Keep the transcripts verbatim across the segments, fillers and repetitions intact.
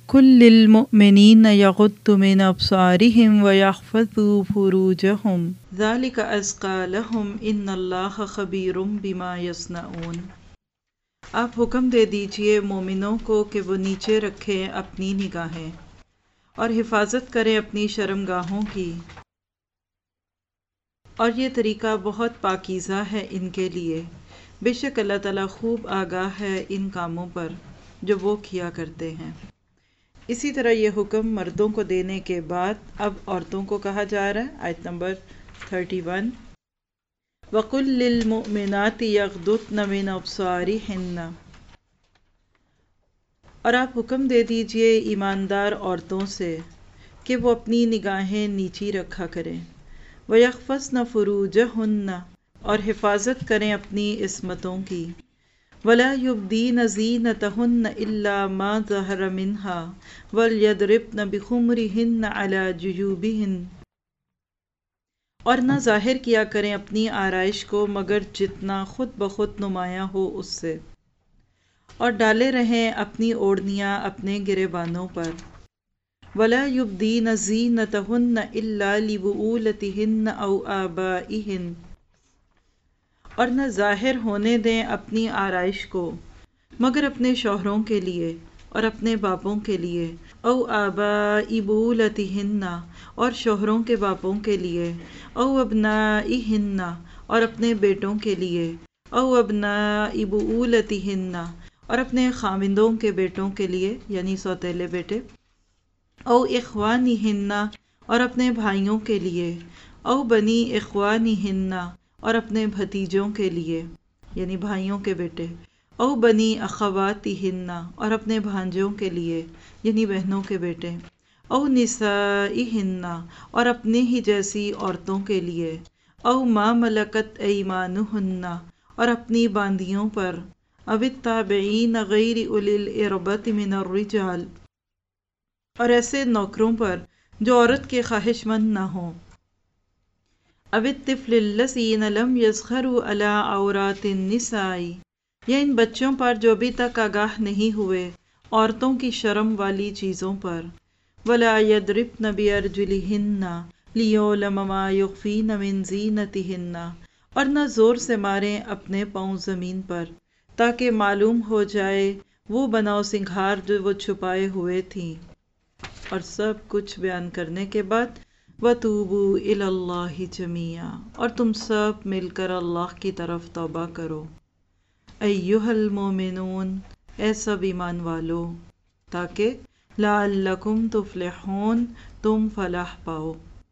قُل لِّلْمُؤْمِنِينَ يَغُضُّوا مِنْ أَبْصَارِهِمْ وَيَحْفَظُوا فُرُوجَهُمْ ذَلِكَ أَزْكَىٰ لَهُمْ إِنَّ اللَّهَ خَبِيرٌ بِمَا يَصْنَعُونَ۔ آپ حکم دے دیجئے مومنوں کو کہ وہ نیچے رکھیں اپنی نگاہیں اور حفاظت کریں اپنی شرمگاہوں کی، اور یہ طریقہ بہت پاکیزہ ہے ان کے لیے، بے شک اللہ تعالیٰ خوب آگاہ ہے ان کاموں پر جو وہ کیا کرتے ہیں۔ اسی طرح یہ حکم مردوں کو دینے کے بعد اب عورتوں کو کہا جا رہا ہے، آیت نمبر اکتیس۔ وَقُل لِّلْمُؤْمِنَاتِ يَغْضُضْنَ مِنْ أَبْصَارِهِنَّ، اور آپ حکم دے دیجئے ایماندار عورتوں سے کہ وہ اپنی نگاہیں نیچی رکھا کریں، وَيَحْفَظْنَ فُرُوجَهُنَّ، اور حفاظت کریں اپنی عصمتوں کی، وَلَا يُبْدِينَ زِينَتَهُنَّ إِلَّا مَا ظَهَرَ مِنْهَا وَلْيَضْرِبْنَ بِخُمُرِهِنَّ عَلَى جُيُوبِهِنَّ، اور نہ ظاہر کیا کریں اپنی آرائش کو مگر جتنا خود بخود نمایاں ہو اس سے، اور ڈالے رہیں اپنی اوڑھنیاں اپنے گریبانوں پر، وَلَا يُبْدِينَ زِينَتَهُنَّ إِلَّا لِبُعُولَتِهِنَّ أَوْ آبَائِهِنَّ، اور نہ ظاہر ہونے دیں اپنی آرائش کو مگر اپنے شوہروں کے لیے اور اپنے باپوں کے لیے، او آباء بعولتہن، اور شوہروں کے باپوں کے لیے، او ابنائہن، اور اپنے بیٹوں کے لیے، او ابناء بعولتہن، اور اپنے خاوندوں کے بیٹوں کے لیے یعنی سوتیلے بیٹے، او اخوانہن، اور اپنے بھائیوں کے لیے، او بنی اخوانہن، اور اپنے بھتیجوں کے لیے یعنی بھائیوں کے بیٹے، او بنی اخواتہن، اور اپنے بھانجوں کے لیے یعنی بہنوں کے بیٹے، او نسائہن، اور اپنے ہی جیسی عورتوں کے لیے، او ما ملکت ایمانہن، اور اپنی باندیوں پر، او التابعین غیر اولی الاربۃ من الرجال، اور ایسے نوکروں پر جو عورت کے خواہش مند نہ ہوں، او الطفل الذین لم یظہروا علی عورات النساء، یا ان بچوں پر جو ابھی تک آگاہ نہیں ہوئے عورتوں کی شرم والی چیزوں پر، ولا یضربن بارجلہن لیعلم ما یخفین من زینتہن، اور نہ زور سے ماریں اپنے پاؤں زمین پر تاکہ معلوم ہو جائے وہ بناؤ سنگھار جو وہ چھپائے ہوئے تھیں، اور سب کچھ بیان کرنے کے بعد وَتُوبُوا إِلَى اللَّهِ جَمِيعًا، اور تم سب مل کر اللہ کی طرف توبہ کرو، ایھا المؤمنون، اے سب ایمان والو، تاکہ لعلکم تفلحون، تم فلاح پاؤ۔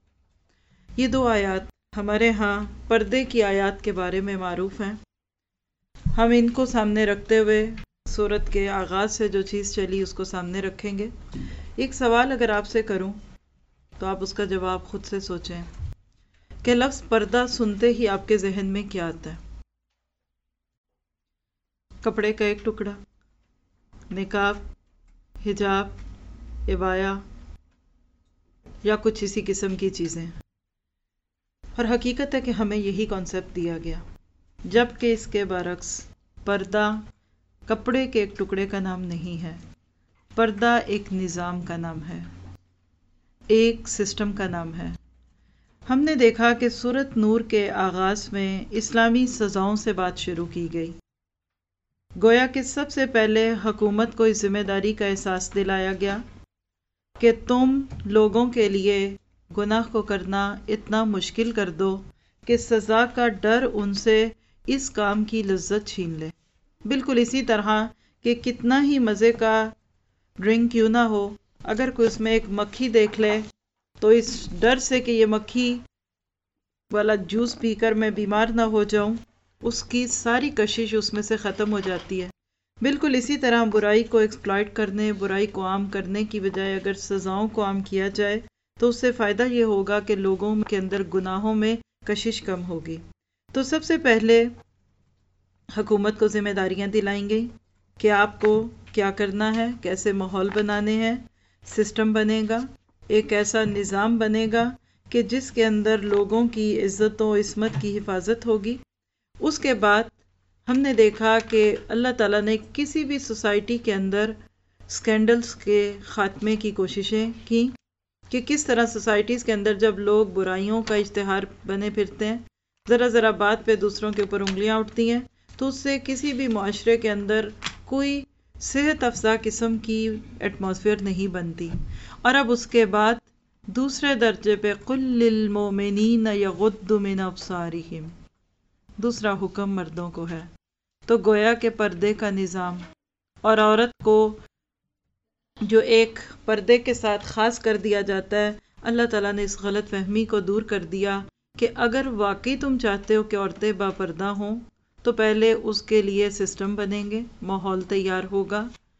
یہ دو آیات ہمارے ہاں پردے کی آیات کے بارے میں معروف ہیں۔ ہم ان کو سامنے رکھتے ہوئے سورت کے آغاز سے جو چیز چلی اس کو سامنے رکھیں گے۔ ایک سوال اگر آپ سے کروں تو آپ اس کا جواب خود سے سوچیں کہ لفظ پردہ سنتے ہی آپ کے ذہن میں کیا آتا ہے؟ کپڑے کا ایک ٹکڑا، نقاب، حجاب، عبایا، یا کچھ اسی قسم کی چیزیں؟ اور حقیقت ہے کہ ہمیں یہی کانسیپٹ دیا گیا، جبکہ اس کے برعکس پردہ کپڑے کے ایک ٹکڑے کا نام نہیں ہے، پردہ ایک نظام کا نام ہے، ایک سسٹم کا نام ہے۔ ہم نے دیکھا کہ سورۃ نور کے آغاز میں اسلامی سزاؤں سے بات شروع کی گئی، گویا کہ سب سے پہلے حکومت کو اس ذمہ داری کا احساس دلایا گیا کہ تم لوگوں کے لیے گناہ کو کرنا اتنا مشکل کر دو کہ سزا کا ڈر ان سے اس کام کی لذت چھین لے۔ بالکل اسی طرح کہ کتنا ہی مزے کا ڈرنک کیوں نہ ہو، اگر کوئی اس میں ایک مکھی دیکھ لے تو اس ڈر سے کہ یہ مکھی والا جوس پی کر میں بیمار نہ ہو جاؤں، اس کی ساری کشش اس میں سے ختم ہو جاتی ہے۔ بالکل اسی طرح برائی کو ایکسپلائٹ کرنے، برائی کو عام کرنے کی بجائے اگر سزاؤں کو عام کیا جائے تو اس سے فائدہ یہ ہوگا کہ لوگوں کے اندر گناہوں میں کشش کم ہوگی۔ تو سب سے پہلے حکومت کو ذمہ داریاں دلائیں گئی کہ آپ کو کیا کرنا ہے، کیسے ماحول بنانے ہیں، سسٹم بنے گا، ایک ایسا نظام بنے گا کہ جس کے اندر لوگوں کی عزت و عصمت کی حفاظت ہوگی۔ اس کے بعد ہم نے دیکھا کہ اللہ تعالیٰ نے کسی بھی سوسائٹی کے اندر سکینڈلز کے خاتمے کی کوششیں کی کہ کس طرح سوسائٹیز کے اندر جب لوگ برائیوں کا اشتہار بنے پھرتے ہیں، ذرا ذرا بات پہ دوسروں کے اوپر انگلیاں اٹھتی ہیں، تو اس سے کسی بھی معاشرے کے اندر کوئی صحت افزا قسم کی ایٹماسفیئر نہیں بنتی۔ اور اب اس کے بعد دوسرے درجے پہ قل للمؤمنین یغضوا من ابصارہم، دوسرا حکم مردوں کو ہے۔ تو گویا کہ پردے کا نظام اور عورت کو جو ایک پردے کے ساتھ خاص کر دیا جاتا ہے، اللہ تعالیٰ نے اس غلط فہمی کو دور کر دیا کہ اگر واقعی تم چاہتے ہو کہ عورتیں با پردہ ہوں تو پہلے اس کے لیے سسٹم بنیں گے، ماحول تیار ہوگا،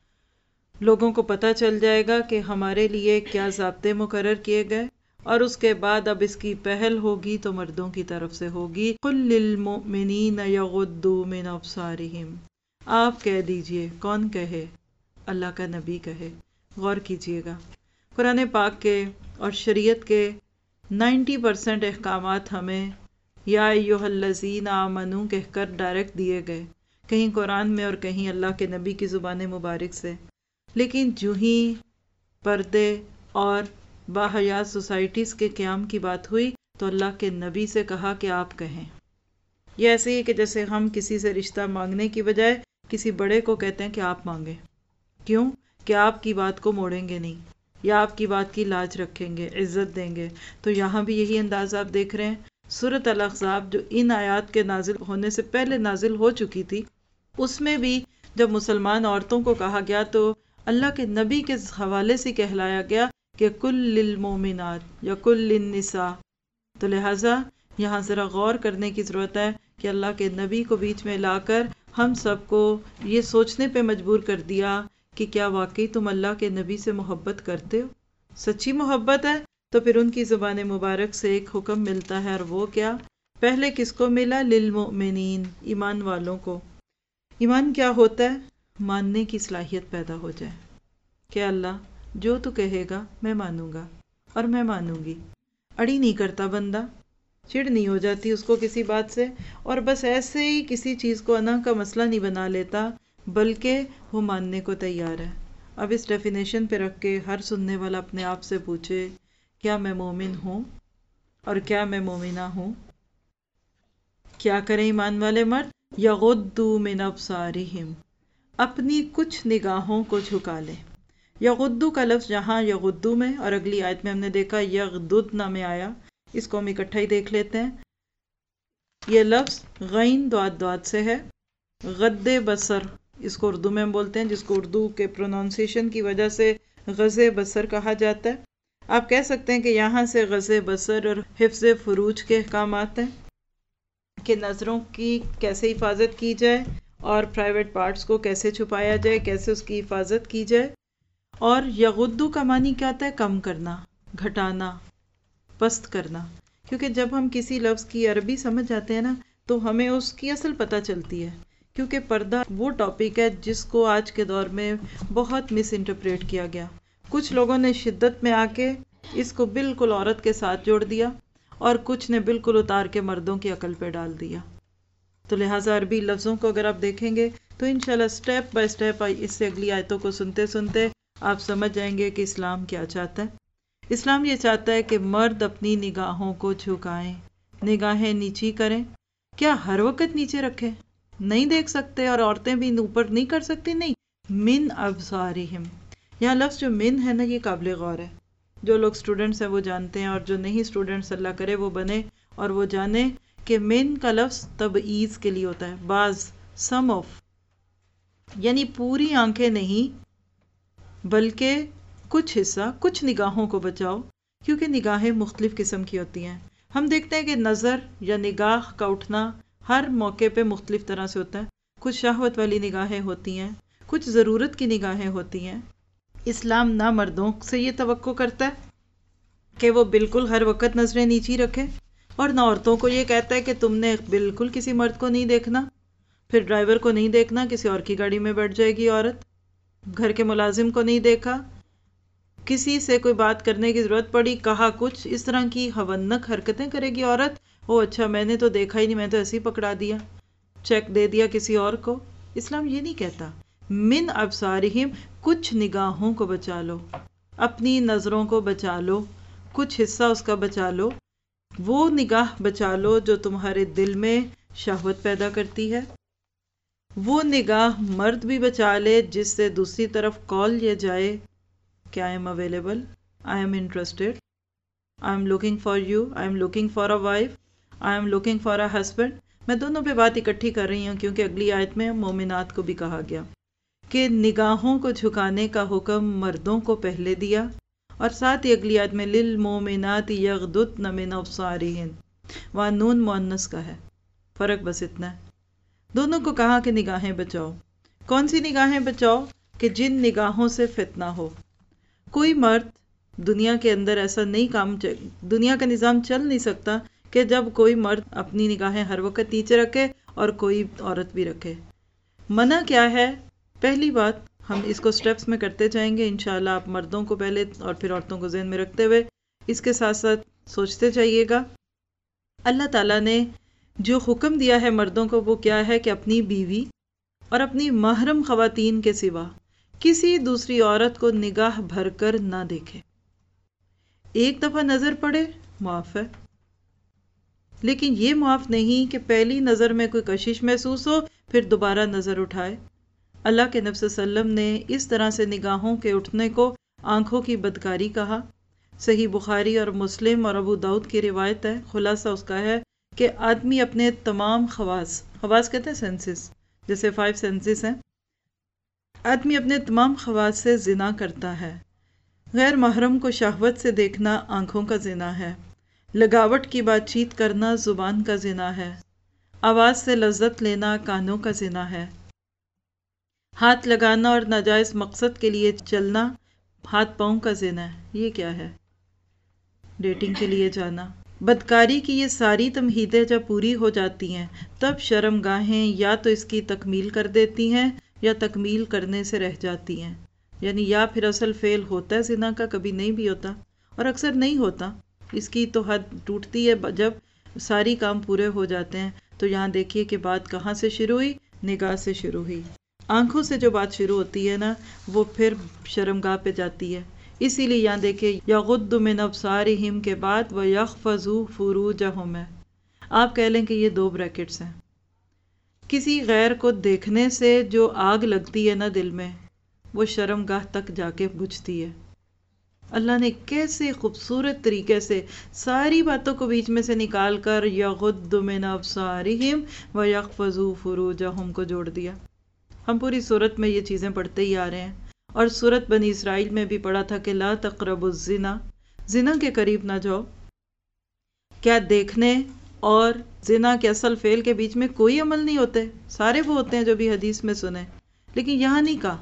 لوگوں کو پتہ چل جائے گا کہ ہمارے لیے کیا ضابطے مقرر کیے گئے، اور اس کے بعد اب اس کی پہل ہوگی تو مردوں کی طرف سے ہوگی۔ قل للمؤمنین یغضوا من ابصارہم، آپ کہہ دیجئے، کون کہے؟ اللہ کا نبی کہے۔ غور کیجئے گا، قرآن پاک کے اور شریعت کے نائنٹی پرسنٹ احکامات ہمیں یا ایھا الذین آمنو کہہ کر ڈائریکٹ دیے گئے، کہیں قرآن میں اور کہیں اللہ کے نبی کی زبان مبارک سے، لیکن جو ہی پردے اور باحیا سوسائٹیز کے قیام کی بات ہوئی تو اللہ کے نبی سے کہا کہ آپ کہیں۔ یہ ایسے ہی کہ جیسے ہم کسی سے رشتہ مانگنے کی بجائے کسی بڑے کو کہتے ہیں کہ آپ مانگیں، کیوں کہ آپ کی بات کو موڑیں گے نہیں، یا آپ کی بات کی لاج رکھیں گے، عزت دیں گے۔ تو یہاں بھی یہی انداز آپ دیکھ رہے ہیں۔ سورۃ الاحزاب جو ان آیات کے نازل ہونے سے پہلے نازل ہو چکی تھی، اس میں بھی جب مسلمان عورتوں کو کہا گیا تو اللہ کے نبی کے حوالے سے کہلایا گیا کہ کل للمؤمنات یا کل للنساء۔ تو لہٰذا یہاں ذرا غور کرنے کی ضرورت ہے کہ اللہ کے نبی کو بیچ میں لا کر ہم سب کو یہ سوچنے پہ مجبور کر دیا کہ کیا واقعی تم اللہ کے نبی سے محبت کرتے ہو؟ سچی محبت ہے تو پھر ان کی زبان مبارک سے ایک حکم ملتا ہے، اور وہ کیا؟ پہلے کس کو ملا؟ للمؤمنین، ایمان والوں کو۔ ایمان کیا ہوتا ہے؟ ماننے کی صلاحیت پیدا ہو جائے کہ اللہ جو تو کہے گا میں مانوں گا اور میں مانوں گی۔ اڑی نہیں کرتا بندہ، چڑ نہیں ہو جاتی اس کو کسی بات سے، اور بس ایسے ہی کسی چیز کو انا کا مسئلہ نہیں بنا لیتا، بلکہ وہ ماننے کو تیار ہے۔ اب اس ڈیفینیشن پہ رکھ کے ہر سننے والا اپنے آپ سے پوچھے، کیا میں مومن ہوں اور کیا میں مومنہ ہوں؟ کیا کریں ایمان والے مرد؟ یغضوا من ابصارہم، اپنی کچھ نگاہوں کو جھکا لیں۔ یغضوا کا لفظ جہاں یغضوا میں اور اگلی آیت میں ہم نے دیکھا یغضضن میں آیا، اس کو ہم اکٹھا ہی دیکھ لیتے ہیں۔ یہ لفظ غین دعاد دعاد سے ہے، غد بصر اس کو اردو میں ہم بولتے ہیں، جس کو اردو کے پروننسیشن کی وجہ سے غض بصر کہا جاتا ہے۔ آپ کہہ سکتے ہیں کہ یہاں سے غض بصر اور حفظ فروج کے احکامات ہیں کہ نظروں کی کیسے حفاظت کی جائے اور پرائیویٹ پارٹس کو کیسے چھپایا جائے، کیسے اس کی حفاظت کی جائے۔ اور یغضوا کا معنی کیا ہوتا ہے؟ کم کرنا، گھٹانا، پست کرنا۔ کیونکہ جب ہم کسی لفظ کی عربی سمجھ جاتے ہیں نا تو ہمیں اس کی اصل پتہ چلتی ہے، کیونکہ پردہ وہ ٹاپک ہے جس کو آج کے دور میں بہت مس انٹرپریٹ کیا گیا۔ کچھ لوگوں نے شدت میں آ کے اس کو بالکل عورت کے ساتھ جوڑ دیا، اور کچھ نے بالکل اتار کے مردوں کی عقل پہ ڈال دیا۔ تو لہٰذا عربی لفظوں کو اگر آپ دیکھیں گے تو انشاءاللہ سٹیپ بائی سٹیپ اس سے اگلی آیتوں کو سنتے سنتے آپ سمجھ جائیں گے کہ اسلام کیا چاہتا ہے۔ اسلام یہ چاہتا ہے کہ مرد اپنی نگاہوں کو جھکائیں، نگاہیں نیچی کریں۔ کیا ہر وقت نیچے رکھیں؟ نہیں دیکھ سکتے اور عورتیں بھی اوپر نہیں کر سکتی؟ نہیں، من ابصارہم، یہاں لفظ جو من ہے نا یہ قابل غور ہے۔ جو لوگ سٹوڈنٹس ہیں وہ جانتے ہیں، اور جو نہیں سٹوڈنٹس اللہ کرے وہ بنے اور وہ جانے کہ من کا لفظ تبعیض کے لیے ہوتا ہے، بعض، سم آف، یعنی پوری آنکھیں نہیں بلکہ کچھ حصہ، کچھ نگاہوں کو بچاؤ، کیونکہ نگاہیں مختلف قسم کی ہوتی ہیں۔ ہم دیکھتے ہیں کہ نظر یا نگاہ کا اٹھنا ہر موقع پہ مختلف طرح سے ہوتا ہے۔ کچھ شہوت والی نگاہیں ہوتی ہیں، کچھ ضرورت کی نگاہیں ہوتی ہیں۔ اسلام نہ مردوں سے یہ توقع کرتا ہے کہ وہ بالکل ہر وقت نظریں نیچی رکھیں، اور نہ عورتوں کو یہ کہتا ہے کہ تم نے بالکل کسی مرد کو نہیں دیکھنا، پھر ڈرائیور کو نہیں دیکھنا، کسی اور کی گاڑی میں بیٹھ جائے گی عورت، گھر کے ملازم کو نہیں دیکھا، کسی سے کوئی بات کرنے کی ضرورت پڑی کہا کچھ، اس طرح کی حونک حرکتیں کرے گی عورت، او اچھا میں نے تو دیکھا ہی نہیں، میں تو ایسے ہی پکڑا دیا، چیک دے دیا کسی اور کو۔ اسلام یہ نہیں کہتا۔ من ابصارہم، کچھ نگاہوں کو بچا لو، اپنی نظروں کو بچا لو، کچھ حصہ اس کا بچا لو، وہ نگاہ بچا لو جو تمہارے دل میں شہوت پیدا کرتی ہے، وہ نگاہ مرد بھی بچا لے جس سے دوسری طرف کال یہ جائے کہ I am available, I am interested, I am looking for you, I am looking for a wife, I am looking for a husband. میں دونوں پہ بات اکٹھی کر رہی ہوں کیونکہ اگلی آیت میں مومنات کو بھی کہا گیا کہ نگاہوں کو جھکانے کا حکم مردوں کو پہلے دیا، اور ساتھ ہی اگلی آیت میں للمومنات یغضضن من ابصارہن، وہاں نون مؤنث کا ہے، فرق بس اتنا ہے۔ دونوں کو کہا کہ نگاہیں بچاؤ۔ کون سی نگاہیں بچاؤ؟ کہ جن نگاہوں سے فتنہ ہو۔ کوئی مرد دنیا کے اندر ایسا نہیں کام، دنیا کا نظام چل نہیں سکتا کہ جب کوئی مرد اپنی نگاہیں ہر وقت نیچے رکھے اور کوئی عورت بھی رکھے۔ منع کیا ہے؟ پہلی بات، ہم اس کو سٹیپس میں کرتے جائیں گے انشاءاللہ، آپ مردوں کو پہلے اور پھر عورتوں کو ذہن میں رکھتے ہوئے اس کے ساتھ ساتھ سوچتے جائیے گا۔ اللہ تعالیٰ نے جو حکم دیا ہے مردوں کو وہ کیا ہے کہ اپنی بیوی اور اپنی محرم خواتین کے سوا کسی دوسری عورت کو نگاہ بھر کر نہ دیکھے۔ ایک دفعہ نظر پڑے معاف ہے، لیکن یہ معاف نہیں کہ پہلی نظر میں کوئی کشش محسوس ہو پھر دوبارہ نظر اٹھائے۔ اللہ کے نبی صلی اللہ علیہ وسلم نے اس طرح سے نگاہوں کے اٹھنے کو آنکھوں کی بدکاری کہا۔ صحیح بخاری اور مسلم اور ابو داؤد کی روایت ہے، خلاصہ اس کا ہے کہ آدمی اپنے تمام خواص، خواص کہتے ہیں سینسز، جیسے فائیو سینسز ہیں، آدمی اپنے تمام خواص سے زنا کرتا ہے۔ غیر محرم کو شہوت سے دیکھنا آنکھوں کا زنا ہے، لگاوٹ کی بات چیت کرنا زبان کا زنا ہے، آواز سے لذت لینا کانوں کا زنا ہے، ہاتھ لگانا اور ناجائز مقصد کے لیے چلنا ہاتھ پاؤں کا زنا ہے۔ یہ کیا ہے؟ ڈیٹنگ کے لیے جانا۔ بدکاری کی یہ ساری تمہیدیں جب پوری ہو جاتی ہیں تب شرمگاہیں یا تو اس کی تکمیل کر دیتی ہیں یا تکمیل کرنے سے رہ جاتی ہیں، یعنی یا پھر اصل فعل ہوتا ہے زنا کا، کبھی نہیں بھی ہوتا، اور اکثر نہیں ہوتا، اس کی تو حد ٹوٹتی ہے جب ساری کام پورے ہو جاتے ہیں۔ تو یہاں دیکھیے کہ بات کہاں سے شروع ہوئی؟ نگاہ سے شروع ہوئی۔ آنکھوں سے جو بات شروع ہوتی ہے نا وہ پھر شرمگاہ پہ جاتی ہے، اسی لیے یہاں دیکھیں یغض من ابصارہم کے بعد ویحفظوا فروجہم ہے۔ آپ کہہ لیں کہ یہ دو بریکٹس ہیں۔ کسی غیر کو دیکھنے سے جو آگ لگتی ہے نا دل میں، وہ شرمگاہ تک جا کے بجھتی ہے۔ اللہ نے کیسے خوبصورت طریقے سے ساری باتوں کو بیچ میں سے نکال کر یغض من ابصارہم ویحفظوا فروجہم کو جوڑ دیا۔ ہم پوری سورت میں یہ چیزیں پڑھتے ہی آ رہے ہیں، اور سورت بنی اسرائیل میں بھی پڑھا تھا کہ لا تقربوا الزنا، زنا کے قریب نہ جاؤ۔ کیا دیکھنے اور زنا کے اصل فعل کے بیچ میں کوئی عمل نہیں ہوتے؟ سارے وہ ہوتے ہیں جو بھی حدیث میں سنے، لیکن یہاں نہیں کہا۔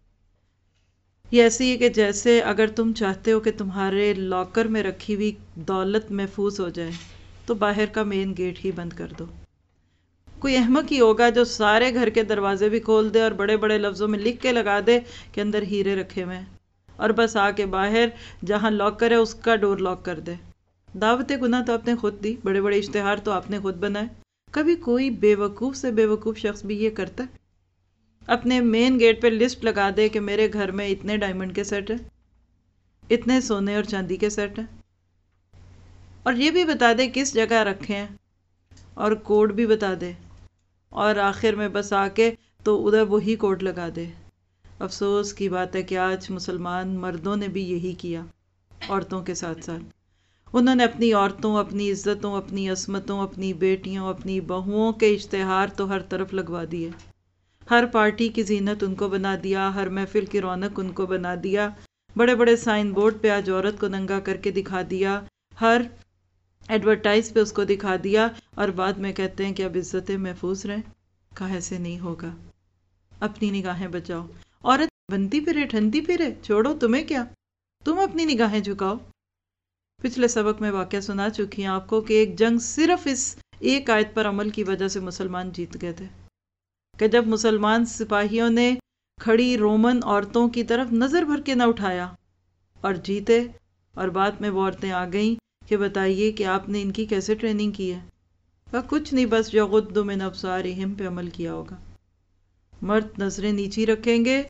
یہ ایسی ہے کہ جیسے اگر تم چاہتے ہو کہ تمہارے لاکر میں رکھی ہوئی دولت محفوظ ہو جائے تو باہر کا مین گیٹ ہی بند کر دو۔ کوئی احمق ہی ہوگا جو سارے گھر کے دروازے بھی کھول دے اور بڑے بڑے لفظوں میں لکھ کے لگا دے کہ اندر ہیرے رکھے ہوئے ہیں، اور بس آ کے باہر جہاں لاکر ہے اس کا ڈور لاک کر دے۔ دعوت گناہ تو آپ نے خود دی، بڑے بڑے اشتہار تو آپ نے خود بنائے۔ کبھی کوئی بے وقوف سے بے وقوف شخص بھی یہ کرتا ہے؟ اپنے مین گیٹ پہ لسٹ لگا دے کہ میرے گھر میں اتنے ڈائمنڈ کے سیٹ ہیں، اتنے سونے اور چاندی کے سیٹ ہیں، اور یہ بھی بتا دے کس جگہ رکھے ہیں اور کوڈ بھی بتا دے، اور آخر میں بس آ کے تو ادھر وہی کوڈ لگا دے۔ افسوس کی بات ہے کہ آج مسلمان مردوں نے بھی یہی کیا عورتوں کے ساتھ ساتھ۔ انہوں نے اپنی عورتوں، اپنی عزتوں، اپنی عصمتوں، اپنی بیٹیوں، اپنی بہوؤں کے اشتہار تو ہر طرف لگوا دیے، ہر پارٹی کی زینت ان کو بنا دیا، ہر محفل کی رونق ان کو بنا دیا، بڑے بڑے سائن بورڈ پہ آج عورت کو ننگا کر کے دکھا دیا، ہر ایڈورٹائز پہ اس کو دکھا دیا، اور بعد میں کہتے ہیں کہ اب عزتیں محفوظ رہیں۔ کہا ایسے نہیں ہوگا، اپنی نگاہیں بچاؤ۔ عورت بنتی پھرے ٹھنتی پھرے، چھوڑو، تمہیں کیا، تم اپنی نگاہیں جھکاؤ۔ پچھلے سبق میں واقعہ سنا چکی ہیں آپ کو کہ ایک جنگ صرف اس ایک آیت پر عمل کی وجہ سے مسلمان جیت گئے تھے، کہ جب مسلمان سپاہیوں نے کھڑی رومن عورتوں کی طرف نظر بھر کے نہ اٹھایا اور جیتے، اور بعد میں وہ عورتیں آ گئیں کہ بتائیے کہ آپ نے ان کی کیسے ٹریننگ کی ہے؟ کہا کچھ نہیں، بس یغض من ابصارہم پہ عمل کیا ہوگا۔ مرد نظریں نیچی رکھیں گے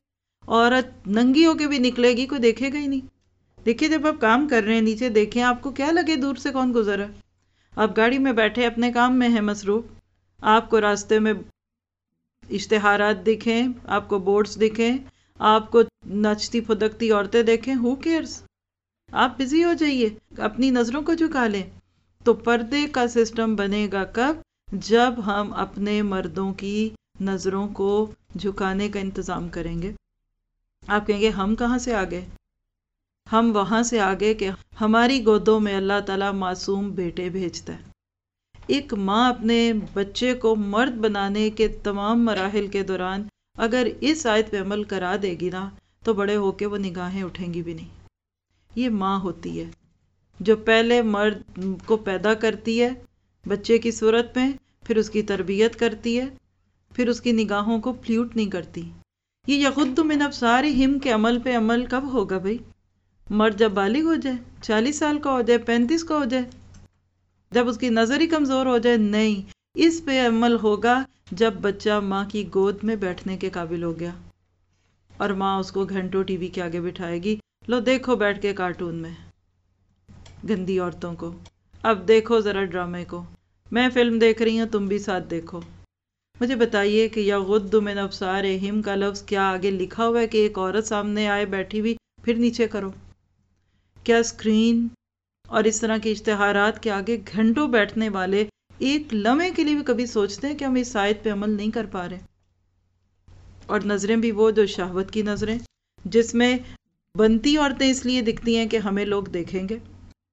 عورت ننگی ہو کے بھی نکلے گی کوئی دیکھے گا ہی نہیں. دیکھیے جب آپ کام کر رہے ہیں نیچے دیکھیں آپ کو کیا لگے دور سے کون گزرا. آپ گاڑی میں بیٹھے اپنے کام میں ہیں مصروف, آپ کو راستے میں اشتہارات دکھیں, آپ کو بورڈز دکھیں, آپ کو نچتی پھدکتی عورتیں دیکھیں, ہو کیئرس, آپ بزی ہو جائیے, اپنی نظروں کو جھکا لیں. تو پردے کا سسٹم بنے گا کب؟ جب ہم اپنے مردوں کی نظروں کو جھکانے کا انتظام کریں گے. آپ کہیں گے ہم کہاں سے آگے؟ ہم وہاں سے آگے کہ ہماری گودوں میں اللہ تعالیٰ معصوم بیٹے بھیجتا ہے. ایک ماں اپنے بچے کو مرد بنانے کے تمام مراحل کے دوران اگر اس آیت پہ عمل کرا دے گی نا تو بڑے ہو کے وہ نگاہیں اٹھیں گی بھی نہیں. یہ ماں ہوتی ہے جو پہلے مرد کو پیدا کرتی ہے بچے کی صورت میں, پھر اس کی تربیت کرتی ہے, پھر اس کی نگاہوں کو پلیوٹ نہیں کرتی. یہ یغض من ابصارہم کے عمل پہ عمل کب ہوگا بھائی؟ مرد جب بالغ ہو جائے, چالیس سال کا ہو جائے, پینتیس کا ہو جائے, جب اس کی نظر ہی کمزور ہو جائے. نہیں, اس پہ عمل ہوگا جب بچہ ماں کی گود میں بیٹھنے کے قابل ہو گیا اور ماں اس کو گھنٹوں ٹی وی کے آگے بٹھائے گی, لو دیکھو بیٹھ کے کارٹون میں گندی عورتوں کو, اب دیکھو ذرا ڈرامے کو, میں فلم دیکھ رہی ہوں تم بھی ساتھ دیکھو. مجھے بتائیے کہ یغض من ابصارہم کا لفظ کیا آگے لکھا ہوا ہے کہ ایک عورت سامنے آئے بیٹھی ہوئی پھر نیچے کرو؟ کیا اسکرین اور اس طرح کے اشتہارات کے آگے گھنٹوں بیٹھنے والے ایک لمحے کے لیے بھی کبھی سوچتے ہیں کہ ہم اس آیت پہ عمل نہیں کر پا رہے؟ اور نظریں بھی وہ جو شہوت کی نظریں, جس میں بنتی عورتیں اس لیے دکھتی ہیں کہ ہمیں لوگ دیکھیں گے.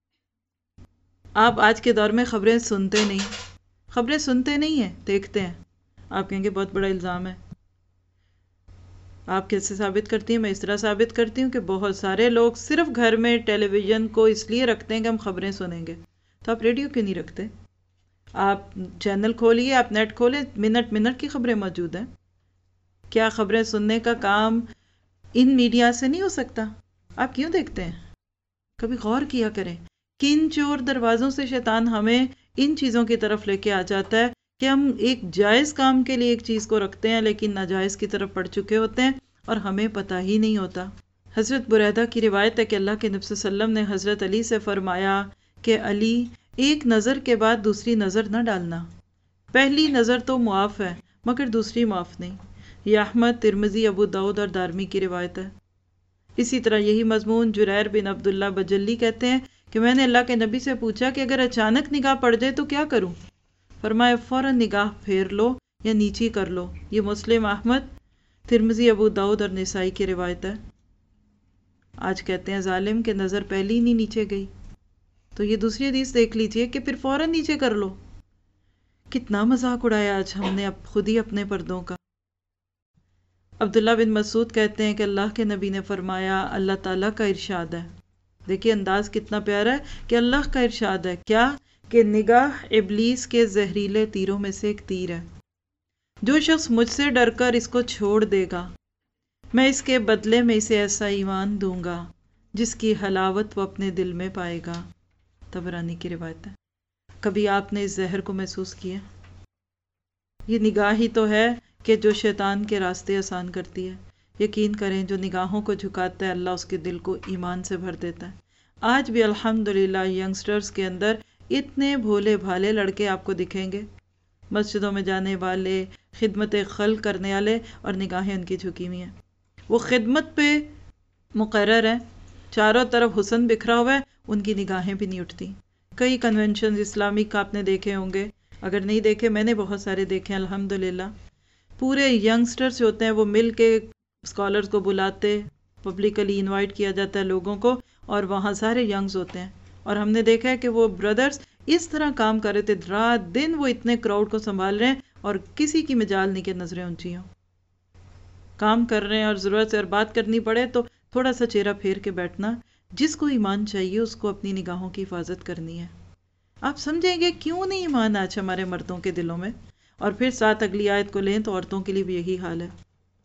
آپ آج کے دور میں خبریں سنتے نہیں, خبریں سنتے نہیں ہیں, دیکھتے ہیں. آپ کہیں گے بہت بڑا الزام ہے. آپ کیسے ثابت کرتی ہیں؟ میں اس طرح ثابت کرتی ہوں کہ بہت سارے لوگ صرف گھر میں ٹیلی ویژن کو اس لیے رکھتے ہیں کہ ہم خبریں سنیں گے. تو آپ ریڈیو کیوں نہیں رکھتے؟ آپ چینل کھولیے, آپ نیٹ کھولیں, منٹ منٹ کی خبریں موجود ہیں. کیا خبریں سننے کا کام ان میڈیا سے نہیں ہو سکتا؟ آپ کیوں دیکھتے ہیں؟ کبھی غور کیا کریں کن چور دروازوں سے شیطان ہمیں ان چیزوں کی طرف لے کے آ جاتا ہے کہ ہم ایک جائز کام کے لیے ایک چیز کو رکھتے ہیں لیکن ناجائز کی طرف پڑ چکے ہوتے ہیں اور ہمیں پتہ ہی نہیں ہوتا. حضرت بریدہ کی روایت ہے کہ اللہ کے نبی صلی اللہ علیہ وسلم نے حضرت علی سے فرمایا کہ علی ایک نظر کے بعد دوسری نظر نہ ڈالنا, پہلی نظر تو معاف ہے مگر دوسری معاف نہیں. یہ احمد, ترمذی, ابو داؤد اور دارمی کی روایت ہے. اسی طرح یہی مضمون جریر بن عبداللہ بجلی کہتے ہیں کہ میں نے اللہ کے نبی سے پوچھا کہ اگر اچانک نگاہ پڑ جائے تو کیا کروں؟ فرمایا فوراً نگاہ پھیر لو یا نیچی کر لو. یہ مسلم, احمد, ترمذی, ابو داؤد اور نسائی کی روایت ہے. آج کہتے ہیں ظالم کہ نظر پہلی ہی نہیں نیچے گئی, تو یہ دوسری حدیث دیکھ لیجئے کہ پھر فوراً نیچے کر لو. کتنا مذاق اڑایا آج ہم نے اب خود ہی اپنے پردوں کا. عبداللہ بن مسعود کہتے ہیں کہ اللہ کے نبی نے فرمایا اللہ تعالیٰ کا ارشاد ہے. دیکھیے انداز کتنا پیارا ہے کہ اللہ کا ارشاد ہے کیا کہ نگاہ ابلیس کے زہریلے تیروں میں سے ایک تیر ہے. جو شخص مجھ سے ڈر کر اس کو چھوڑ دے گا میں اس کے بدلے میں اسے ایسا ایمان دوں گا جس کی حلاوت وہ اپنے دل میں پائے گا. طبرانی کی روایت ہے. کبھی آپ نے اس زہر کو محسوس کیا؟ یہ نگاہ ہی تو ہے کہ جو شیطان کے راستے آسان کرتی ہے. یقین کریں جو نگاہوں کو جھکاتا ہے اللہ اس کے دل کو ایمان سے بھر دیتا ہے. آج بھی الحمدللہ ینگسٹرز کے اندر اتنے بھولے بھالے لڑکے آپ کو دکھیں گے, مسجدوں میں جانے والے, خدمت خلق کرنے والے, اور نگاہیں ان کی جھکی ہوئی ہیں. وہ خدمت پہ مقرر ہیں, چاروں طرف حسن بکھرا ہوا ہے, ان کی نگاہیں بھی نہیں اٹھتی. کئی کنونشنز اسلامک کا آپ نے دیکھے ہوں گے, اگر نہیں دیکھے میں نے بہت سارے دیکھے ہیں الحمدللہ. پورے ینگسٹرز جو ہوتے ہیں وہ مل کے اسکالرز کو بلاتے, پبلکلی انوائٹ کیا جاتا ہے لوگوں کو, اور وہاں سارے ینگز ہوتے ہیں. اور ہم نے دیکھا ہے کہ وہ بردرز اس طرح کام کر رہے تھے, رات دن وہ اتنے کراؤڈ کو سنبھال رہے ہیں اور کسی کی مجال نہیں کہ نظریں اونچی ہوں. کام کر رہے ہیں اور ضرورت سے اور بات کرنی پڑے تو تھوڑا سا چہرہ پھیر کے بیٹھنا. جس کو ایمان چاہیے اس کو اپنی نگاہوں کی حفاظت کرنی ہے. آپ سمجھیں گے کیوں نہیں ایمان آج ہمارے مردوں کے دلوں میں. اور پھر ساتھ اگلی آیت کو لیں تو عورتوں کے لیے بھی یہی حال ہے.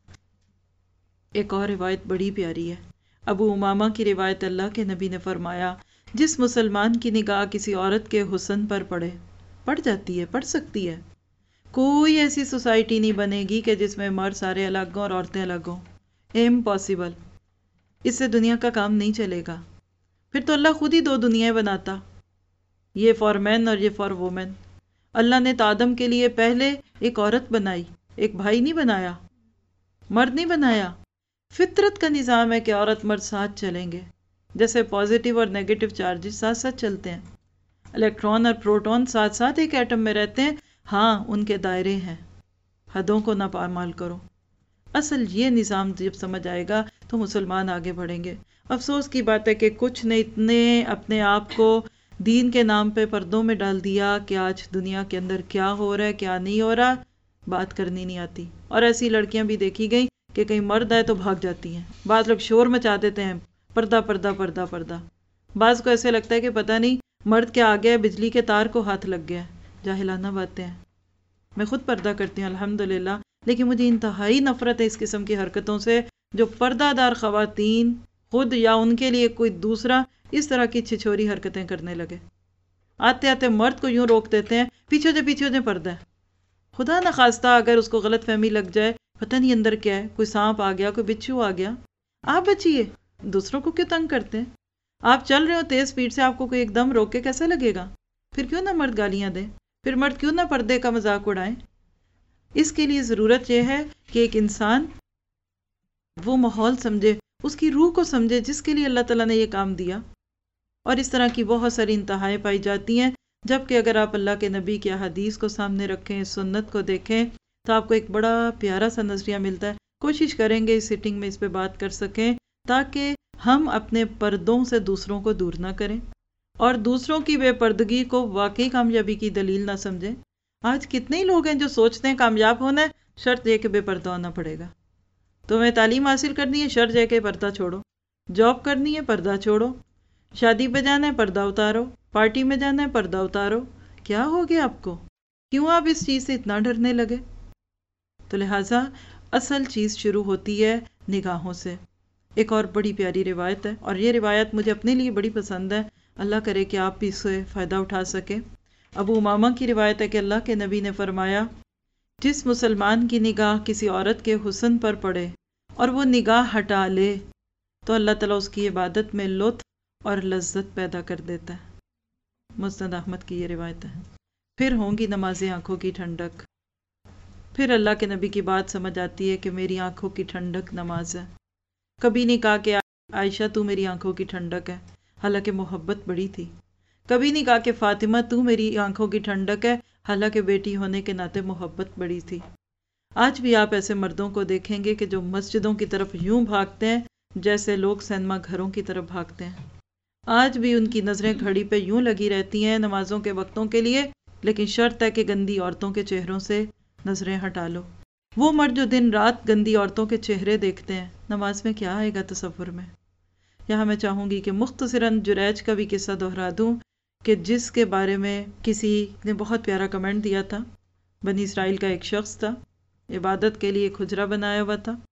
ایک اور روایت بڑی پیاری ہے. ابو امامہ کی روایت, اللہ کے نبی نے فرمایا جس مسلمان کی نگاہ کسی عورت کے حسن پر پڑے, پڑ جاتی ہے, پڑ سکتی ہے, کوئی ایسی سوسائٹی نہیں بنے گی کہ جس میں مرد سارے الگ ہوں اور عورتیں الگ ہوں. امپاسبل، اس سے دنیا کا کام نہیں چلے گا. پھر تو اللہ خود ہی دو دنیایں بناتا، یہ فار مین اور یہ فار وومن. اللہ نے تو آدم کے لیے پہلے ایک عورت بنائی، ایک بھائی نہیں بنایا، مرد نہیں بنایا. فطرت کا نظام ہے کہ عورت مرد ساتھ چلیں گے، جیسے پازیٹیو اور نیگیٹو چارجز ساتھ ساتھ چلتے ہیں، الیکٹران اور پروٹون ساتھ ساتھ ایک ایٹم میں رہتے ہیں. ہاں ان کے دائرے ہیں، حدوں کو نہ پامال کرو. اصل یہ نظام جب سمجھ آئے گا تو مسلمان آگے بڑھیں گے. افسوس کی بات ہے کہ کچھ نے اتنے اپنے آپ کو دین کے نام پہ پردوں میں ڈال دیا کہ آج دنیا کے اندر کیا ہو رہا ہے کیا نہیں ہو رہا بات کرنی نہیں آتی. اور ایسی لڑکیاں بھی دیکھی گئی کہ کہیں مرد آئے تو بھاگ جاتی ہیں. بعض لوگ شور مچا دیتے ہیں، پردہ پردہ پردہ پردہ. بعض کو ایسے لگتا ہے کہ پتہ نہیں مرد کے آگے بجلی کے تار کو ہاتھ لگ گیا. جاہلانہ باتیں ہیں. میں خود پردہ کرتی ہوں الحمدللہ، لیکن مجھے انتہائی نفرت ہے اس قسم کی حرکتوں سے جو پردہ دار خواتین خود یا ان کے لیے کوئی دوسرا اس طرح کی چھچوری حرکتیں کرنے لگے. آتے آتے مرد کو یوں روک دیتے ہیں، پیچھے جو پیچھے جو پردہ ہے. خدا نخواستہ اگر اس کو غلط فہمی لگ جائے، پتہ نہیں اندر کیا ہے، کوئی سانپ آ گیا، کوئی بچھو آ گیا، آپ بچیے. دوسروں کو کیوں تنگ کرتے ہیں؟ آپ چل رہے ہو تیز سپیڈ سے، آپ کو کوئی ایک دم روک کے کیسا لگے گا؟ پھر کیوں نہ مرد گالیاں دیں، پھر مرد کیوں نہ پردے کا مذاق اڑائیں. اس کے لیے ضرورت یہ ہے کہ ایک انسان وہ ماحول سمجھے، اس کی روح کو سمجھے جس کے لیے اللہ تعالیٰ نے یہ کام دیا. اور اس طرح کی بہت ساری انتہائیں پائی جاتی ہیں، جبکہ اگر آپ اللہ کے نبی کی احادیث کو سامنے رکھیں، سنت کو دیکھیں، تو آپ کو ایک بڑا پیارا سا نظریہ ملتا ہے. کوشش کریں گے اس سیٹنگ میں اس پہ بات کر سکیں تاکہ ہم اپنے پردوں سے دوسروں کو دور نہ کریں اور دوسروں کی بے پردگی کو واقعی کامیابی کی دلیل نہ سمجھیں. آج کتنے ہی لوگ ہیں جو سوچتے ہیں کامیاب ہونا ہے شرط یہ کہ بے پردہ ہونا پڑے گا. تمہیں تعلیم حاصل کرنی ہے شرط یہ کہ پردہ چھوڑو، جاب کرنی ہے پردہ چھوڑو، شادی پہ جانا ہے پردہ اتارو، پارٹی میں جانا ہے پردہ اتارو. کیا ہو گیا آپ کو؟ کیوں آپ اس چیز سے اتنا ڈرنے لگے؟ تو لہٰذا اصل چیز شروع ہوتی ہے نگاہوں سے. ایک اور بڑی پیاری روایت ہے اور یہ روایت مجھے اپنے لیے بڑی پسند ہے، اللہ کرے کہ آپ بھی اس سے فائدہ اٹھا سکیں. ابو امامہ کی روایت ہے کہ اللہ کے نبی نے فرمایا، جس مسلمان کی نگاہ کسی عورت کے حسن پر پڑے اور وہ نگاہ ہٹا لے تو اللہ تعالیٰ اس کی عبادت میں لطف اور لذت پیدا کر دیتا ہے. مسند احمد کی یہ روایت ہے. پھر ہوں گی نمازیں آنکھوں کی ٹھنڈک. پھر اللہ کے نبی کی بات سمجھ آتی ہے کہ میری آنکھوں کی ٹھنڈک نماز ہے. کبھی نہیں کہا کہ عائشہ تو میری آنکھوں کی ٹھنڈک ہے، حالانکہ محبت بڑی تھی. کبھی نہیں کہا کہ فاطمہ تو میری آنکھوں کی ٹھنڈک ہے، حالانکہ بیٹی ہونے کے ناطے محبت بڑی تھی. آج بھی آپ ایسے مردوں کو دیکھیں گے کہ جو مسجدوں کی طرف یوں بھاگتے ہیں جیسے لوگ سینما گھروں کی طرف بھاگتے ہیں. آج بھی ان کی نظریں گھڑی پہ یوں لگی رہتی ہیں نمازوں کے وقتوں کے لیے، لیکن شرط ہے کہ گندی عورتوں کے چہروں سے نظریں ہٹا لو. وہ مرد جو دن رات گندی عورتوں کے چہرے دیکھتے ہیں، نماز میں کیا آئے گا تصور میں؟ یہاں میں چاہوں گی کہ مختصراً جریج کا بھی قصہ دہرا دوں کہ جس کے بارے میں کسی نے بہت پیارا کمنٹ دیا تھا. بنی اسرائیل کا ایک شخص تھا، عبادت کے لیے ایک حجرہ بنایا ہوا تھا.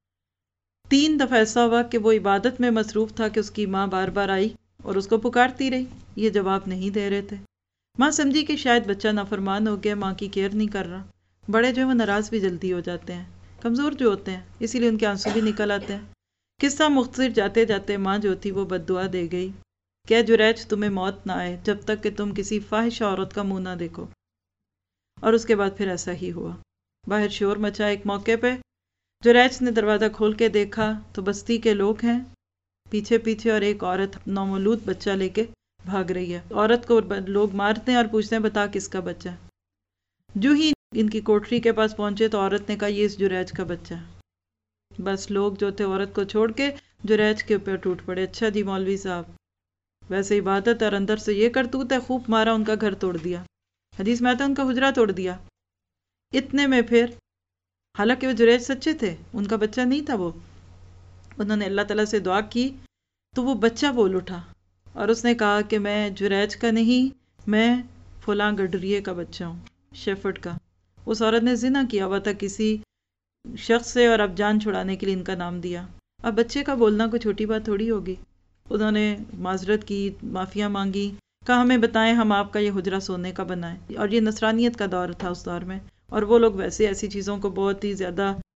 تین دفعہ ایسا ہوا کہ وہ عبادت میں مصروف تھا کہ اس کی ماں بار بار آئی اور اس کو پکارتی رہی، یہ جواب نہیں دے رہے تھے. ماں سمجھی کہ شاید بچہ نافرمان ہو گیا، ماں کی کیئر نہیں کر رہا. بڑے جو ہیں وہ ناراض بھی جلدی ہو جاتے ہیں، کمزور جو ہوتے ہیں، اسی لیے ان کے آنسو بھی نکل آتے ہیں. قصہ مختصر جاتے جاتے ماں جو تھی وہ بد دعا دے گئی کہ جریج تمہیں موت نہ آئے جب تک کہ تم کسی فاحش عورت کا منہ نہ دیکھو. اور اس کے بعد پھر ایسا ہی ہوا. باہر شور مچا. ایک موقع پہ جریج نے دروازہ کھول کے دیکھا تو بستی کے لوگ ہیں پیچھے پیچھے اور ایک عورت نومولود بچہ لے کے بھاگ رہی ہے. عورت کو لوگ مارتے ہیں اور پوچھتے ہیں بتا کس کا بچہ ہے. جو ہی ان کی کوٹری کے پاس پہنچے تو عورت نے کہا یہ اس جریج کا بچہ ہے. بس لوگ جو تھے عورت کو چھوڑ کے جریج کے اوپر ٹوٹ پڑے. اچھا جی مولوی صاحب، ویسے عبادت اور اندر سے یہ کرتوت ہے، خوب مارا، ان کا گھر توڑ دیا. حدیث میں آتا ہے ان کا حجرہ توڑ دیا. اتنے میں پھر حالانکہ وہ جریج سچے تھے، ان کا بچہ نہیں تھا. وہ انہوں نے اللہ تعالیٰ سے دعا کی تو وہ بچہ بول اٹھا اور اس نے کہا کہ میں جریج کا نہیں، میں فلاں گڈریے کا بچہ ہوں، شیفرڈ کا. اس عورت نے زنا کیا ہوا تھا کسی شخص سے اور اب جان چھڑانے کے لیے ان کا نام دیا. اب بچے کا بولنا کوئی چھوٹی بات تھوڑی ہوگی. انہوں نے معذرت کی، معافیاں مانگی، کہا ہمیں بتائیں ہم آپ کا یہ حجرہ سونے کا بنائیں. اور یہ نصرانیت کا دور تھا اس دور میں، اور وہ لوگ ویسے ایسی چیزوں کو بہت ہی زیادہ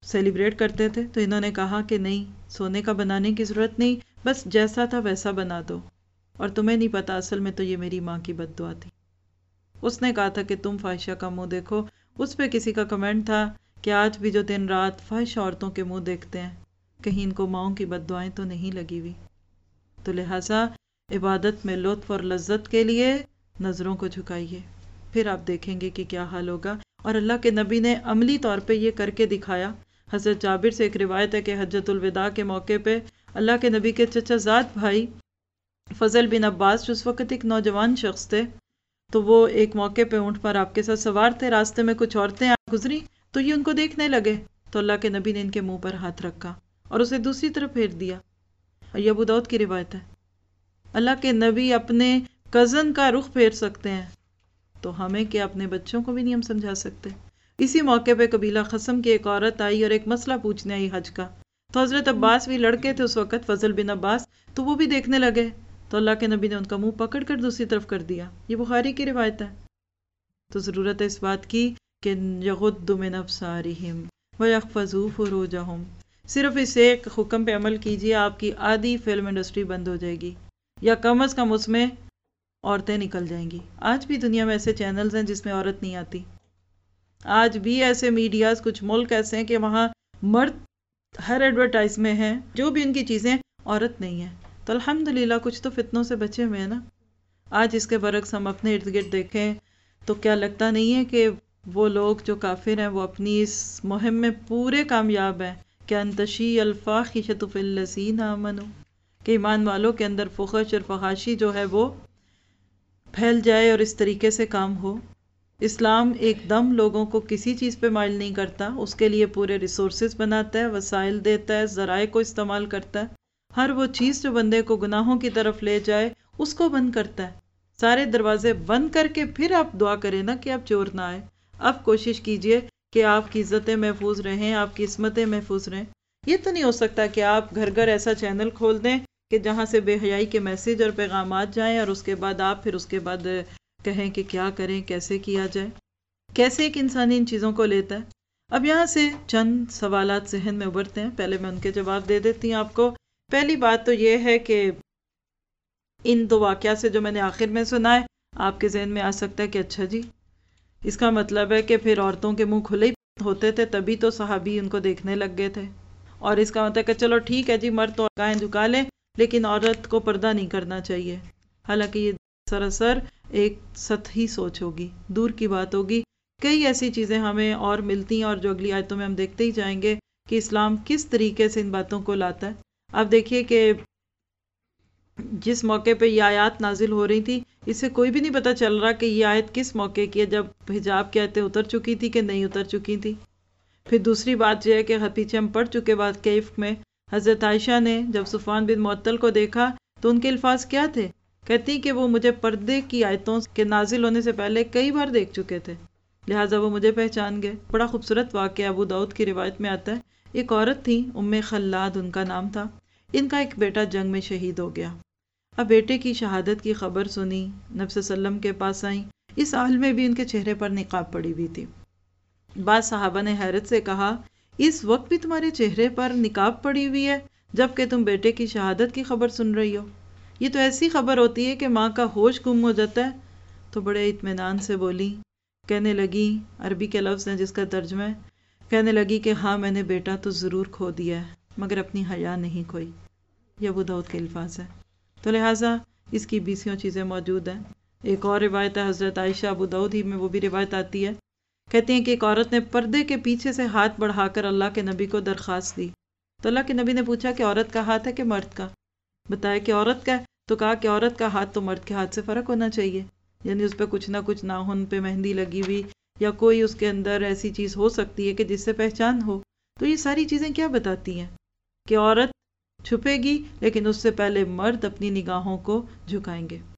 سیلیبریٹ کرتے تھے، تو انہوں نے کہا کہ نہیں، سونے کا بنانے کی ضرورت نہیں، بس جیسا تھا ویسا بنا دو، اور تمہیں نہیں پتا اصل میں تو یہ میری ماں کی بد دعا تھی۔ اس نے کہا تھا کہ تم فاحشہ کا منہ دیکھو۔ اس پہ کسی کا کمنٹ تھا کہ آج بھی جو دن رات فاحش عورتوں کے منہ دیکھتے ہیں، کہیں ان کو ماؤں کی بد دعائیں تو نہیں لگی ہوئی۔ تو لہٰذا عبادت میں لطف اور لذت کے لیے نظروں کو جھکائیے، پھر آپ دیکھیں گے کہ کیا حال ہوگا۔ اور اللہ کے نبی نے عملی طور پہ یہ کر کے دکھایا۔ حضرت جابر سے ایک روایت ہے کہ حجۃ الوداع کے موقع پہ اللہ کے نبی کے چچا زاد بھائی فضل بن عباس جو اس وقت ایک نوجوان شخص تھے، تو وہ ایک موقع پہ اونٹ پر آپ کے ساتھ سوار تھے، راستے میں کچھ عورتیں آ گزری تو یہ ان کو دیکھنے لگے، تو اللہ کے نبی نے ان کے منہ پر ہاتھ رکھا اور اسے دوسری طرف پھیر دیا۔ اور یہ ابو داؤد کی روایت ہے۔ اللہ کے نبی اپنے کزن کا رخ پھیر سکتے ہیں، تو ہمیں کیا اپنے بچوں کو بھی نہیں ہم سمجھا سکتے؟ اسی موقع پہ قبیلہ خصم کی ایک عورت آئی اور ایک مسئلہ پوچھنے آئی حج کا، تو حضرت عباس بھی لڑکے تھے اس وقت، فضل بن عباس، تو وہ بھی دیکھنے لگے، تو اللہ کے نبی نے ان کا منہ پکڑ کر دوسری طرف کر دیا۔ یہ بخاری کی روایت ہے۔ تو ضرورت ہے اس بات کی کہ یغض من ابصارہم ویحفظوا فروجہم، صرف اس ایک حکم پہ عمل کیجیے، آپ کی آدھی فلم انڈسٹری بند ہو جائے گی، یا کم از کم اس میں عورتیں نکل جائیں گی۔ آج بھی دنیا میں ایسے چینلز ہیں جس میں عورت نہیں آتی، آج بھی ایسے میڈیاز، کچھ ملک ایسے ہیں کہ وہاں مرد ہر ایڈورٹائز میں ہیں، جو بھی ان کی چیزیں، عورت نہیں ہے۔ تو الحمدللہ کچھ تو فتنوں سے بچے ہوئے ہیں نا۔ آج اس کے برعکس ہم اپنے ارد گرد دیکھیں تو کیا لگتا نہیں ہے کہ وہ لوگ جو کافر ہیں وہ اپنی اس مہم میں پورے کامیاب ہیں کہ انتشی الفاحشۃ فی الذین آمنوا، کہ ایمان والوں کے اندر فحش اور فحاشی جو ہے وہ پھیل جائے اور اس طریقے سے کام ہو۔ اسلام ایک دم لوگوں کو کسی چیز پہ مائل نہیں کرتا، اس کے لیے پورے ریسورسز بناتا ہے، وسائل دیتا ہے، ذرائع کو استعمال کرتا ہے، ہر وہ چیز جو بندے کو گناہوں کی طرف لے جائے اس کو بند کرتا ہے۔ سارے دروازے بند کر کے پھر آپ دعا کریں نا کہ آپ چور نہ آئے۔ اب کوشش کیجئے کہ آپ کی عزتیں محفوظ رہیں، آپ کی عصمتیں محفوظ رہیں۔ یہ تو نہیں ہو سکتا کہ آپ گھر گھر ایسا چینل کھول دیں کہ جہاں سے بے حیائی کے میسج اور پیغامات جائیں، اور اس کے بعد آپ پھر اس کے بعد کہیں کہ کیا کریں، کیسے کیا جائے، کیسے ایک انسان ان چیزوں کو لیتا ہے۔ اب یہاں سے چند سوالات ذہن میں ابھرتے ہیں، پہلے میں ان کے جواب دے دیتی ہوں آپ کو۔ پہلی بات تو یہ ہے کہ ان دو واقعہ سے جو میں نے آخر میں سنا ہے، آپ کے ذہن میں آ سکتا ہے کہ اچھا جی، اس کا مطلب ہے کہ پھر عورتوں کے منہ کھلے ہی ہوتے تھے، تبھی تو صحابی ان کو دیکھنے لگ گئے تھے، اور اس کا مطلب ہے کہ چلو ٹھیک ہے جی، مرد تو گائیں جھکا لیں لیکن عورت کو پردہ نہیں کرنا چاہیے۔ حالانکہ یہ سراسر ایک سطحی سوچ ہوگی، دور کی بات ہوگی۔ کئی ایسی چیزیں ہمیں اور ملتی ہیں، اور جو اگلی آیتوں میں ہم دیکھتے ہی جائیں گے کہ اسلام کس طریقے سے ان باتوں کو لاتا ہے۔ آپ دیکھیے کہ جس موقع پہ یہ آیات نازل ہو رہی تھی، اس سے کوئی بھی نہیں پتہ چل رہا کہ یہ آیت کس موقع کی ہے، جب حجاب کی آیتیں اتر چکی تھی کہ نہیں اتر چکی تھی۔ پھر دوسری بات یہ ہے کہ پیچھے ہم پڑھ چکے بات کیف میں حضرت عائشہ نے جب صفوان بن معطل کو دیکھا تو ان کے الفاظ کیا تھے؟ کہتی کہ وہ مجھے پردے کی آیتوں کے نازل ہونے سے پہلے کئی بار دیکھ چکے تھے، لہٰذا وہ مجھے پہچان گئے۔ بڑا خوبصورت واقعہ ابو داؤد کی روایت میں آتا ہے، ایک عورت تھی، ام خلاد ان کا نام تھا، ان کا ایک بیٹا جنگ میں شہید ہو گیا۔ اب بیٹے کی شہادت کی خبر سنی، نبی صلی اللہ علیہ وسلم کے پاس آئیں، اس حال میں بھی ان کے چہرے پر نقاب پڑی ہوئی تھی۔ بعض صحابہ نے حیرت سے کہا، اس وقت بھی تمہارے چہرے پر نقاب پڑی ہوئی ہے جبکہ تم بیٹے کی شہادت کی خبر سن رہی ہو؟ یہ تو ایسی خبر ہوتی ہے کہ ماں کا ہوش گم ہو جاتا ہے۔ تو بڑے اطمینان سے بولی، کہنے لگی، عربی کے لفظ ہیں جس کا ترجمہ ہے، کہنے لگی کہ ہاں میں نے بیٹا تو ضرور کھو دیا ہے مگر اپنی حیا نہیں کھوئی۔ یہ ابو داؤد کے الفاظ ہیں۔ تو لہٰذا اس کی بیسیوں چیزیں موجود ہیں۔ ایک اور روایت ہے حضرت عائشہ، ابو داؤد ہی میں وہ بھی روایت آتی ہے، کہتی ہیں کہ ایک عورت نے پردے کے پیچھے سے ہاتھ بڑھا کر اللہ کے نبی کو درخواست دی، تو اللہ کے نبی نے پوچھا کہ عورت کا ہاتھ ہے کہ مرد کا؟ بتایا کہ عورت کا ہے، تو کہا کہ عورت کا ہاتھ تو مرد کے ہاتھ سے فرق ہونا چاہیے، یعنی اس پہ کچھ نہ کچھ ناخن پہ مہندی لگی ہوئی یا کوئی اس کے اندر ایسی چیز ہو سکتی ہے کہ جس سے پہچان ہو۔ تو یہ ساری چیزیں کیا بتاتی ہیں کہ عورت چھپے گی لیکن اس سے پہلے مرد اپنی نگاہوں کو جھکائیں گے۔